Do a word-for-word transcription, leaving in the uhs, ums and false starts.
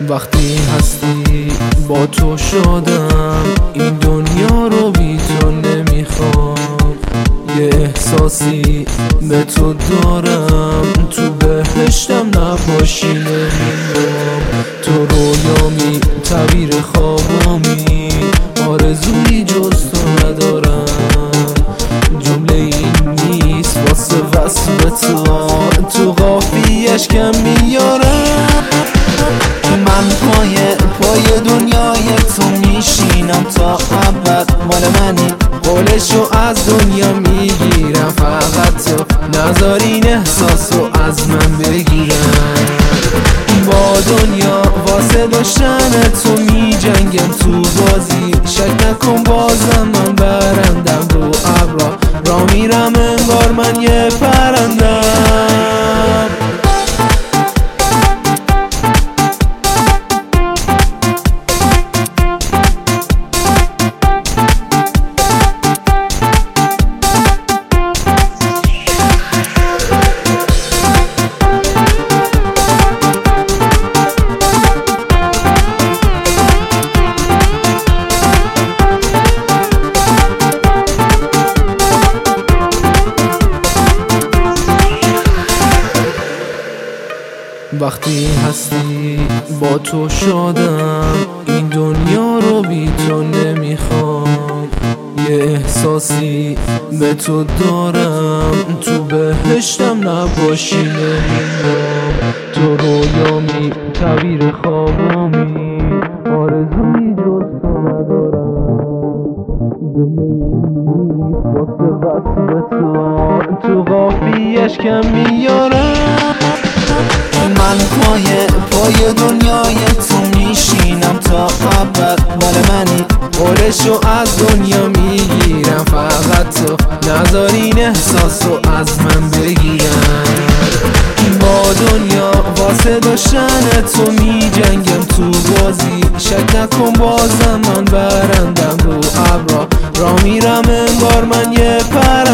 وقتی هستی با تو شدم، این دنیا رو بی تو نمیخوام. یه احساسی به تو دارم، تو بهشتم نباشی نمیام. تو رویامی، تعبیر خوابامی، آرزویی جز تو ندارم. جمله این نیست واسه وصف تو، تو قافیه‌اش کم میارم. من پای پای دنیای تو میشینم تا ابد، مال منی قولشو از دنیا میگیرم. فقط تو نذار این احساسو از من بگیرم. با دنیا واسه داشتن تو میجنگم تو بازی، شک نکن بازم من برندم. رو ابرا را میرم انگار من یه پرندم. وقتی هستی با تو شدم، این دنیا رو بی تو نمیخوام. یه احساسی به تو دارم، تو بهشتم نباشی نمیام. تو رویامی، تعبیر خوابامی، آرزویی جز تو ندارم. جمله این نیست واسه وصف تو، تو قافیه‌اش کم میارم. من پای پای دنیای تو میشینم تا ابد، مال منی قولشو از دنیا میگیرم. فقط تو نذار این احساسو از من بگیرم. با دنیا واسه داشتن تو میجنگم تو بازی، شک نکن بازم من برندم. رو ابرا را میرم انگار من یه پر